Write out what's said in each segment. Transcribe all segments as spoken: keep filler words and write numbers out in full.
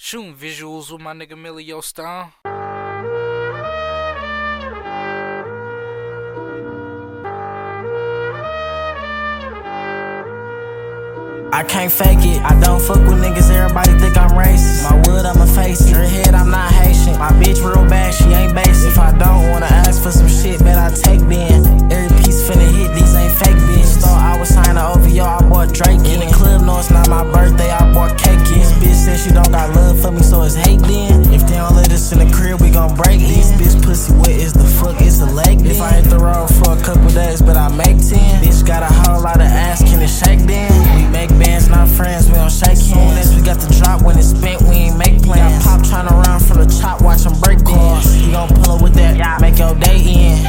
Shooting visuals with my nigga Milio Stone. I can't fake it, I don't fuck with niggas, everybody think I'm racist. My wood, I'ma face it, her head, I'm not Haitian. My bitch real bad, she ain't basic. If I don't wanna ask for some shit, bet I take then. Every piece finna hit, these ain't fake bitches. Thought I was signing O V O, I bought Drake in. In the club, no it's not my birthday, I bought cake in. This bitch said she don't got love for me, so it's hate then. If they don't let us in the crib, we gon' break in. This bitch pussy wet is the fuck, it's a leg then. If I hit the road for a couple days, but I make ten. Bitch got a whole lot of ass, can it shake then? We make bands, not friends, we don't shake hands. Soon as we got the drop, when it's spent, we ain't make plans. Got Pop tryna run from the chop, watch him break dance. He gon' pull up with that, make your day in.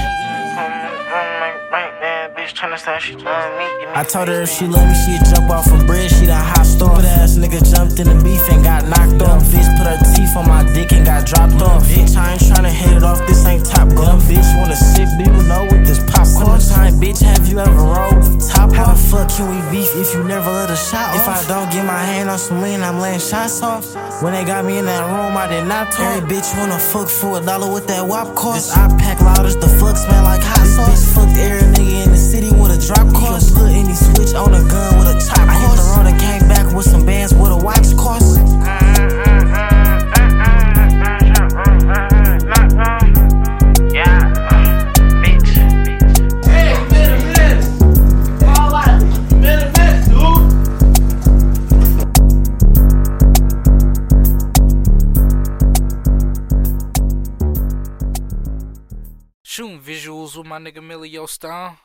I told her if she love me, she'd jump off a bridge, she done hot storm. Stupid ass nigga jumped in the beef and got knocked off. Bitch put her teeth on my dick and got dropped off. Bitch, I ain't tryna hit it off, this ain't Top Gun. Bitch wanna sip, do you know what this popcorn? Summertime, bitch, have you ever rolled with the top off? How the fuck can we beef if you never let a shot off? If I don't get my hand on some lean, I'm laying shots off. When they got me in that room, I did not talk. Every bitch wanna fuck for a dollar with that wop cost. This I pack loud as the fuck smell like hot sauce. This bitch fucked every nigga in the city with a drop cost. Put any switch on a gun with a top cost. I hit the road and came back with some bands with a watch cost. Shooting visuals with my nigga Milio Stone.